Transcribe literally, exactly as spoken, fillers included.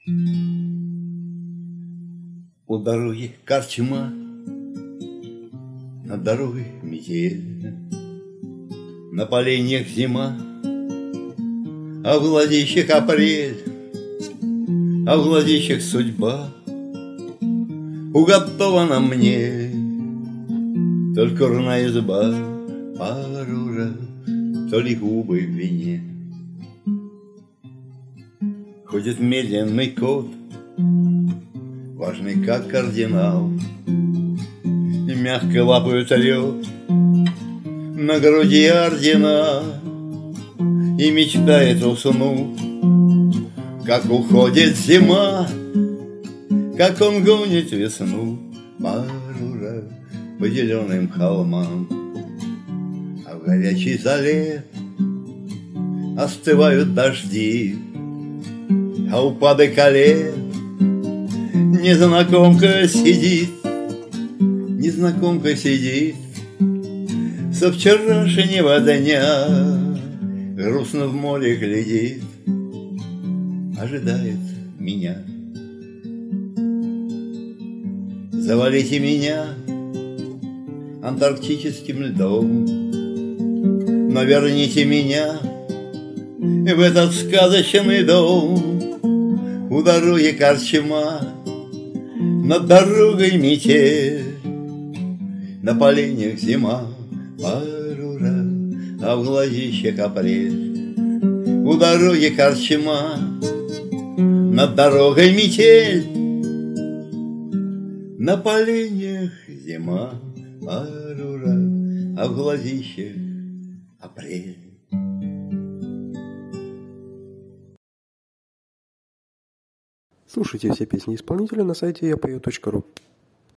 У дороги корчма, над дорогой метель, на поленьях зима, а в глазищах апрель, а в глазищах судьба. Уготована мне только урна изба, пару раз, то ли губы в вине. Ходит медленный кот, важный как кардинал, и мягко лапают лед, на груди ордена, и мечтает уснуть, как уходит зима, как он гонит весну пару раз по зеленым холмам. А в горячей зале остывают дожди, а у колен незнакомка сидит, незнакомка сидит со вчерашнего дня, грустно в море глядит, ожидает меня. Завалите меня антарктическим льдом, но верните меня в этот сказочный дом. У дороги корчма, над дорогой метель, на поленьях зима, пару раз, а в глазищах апрель. У дороги корчма, над дорогой метель, на поленьях зима, пару раз, а в глазищах апрель. Слушайте все песни исполнителя на сайте я пою точка ру.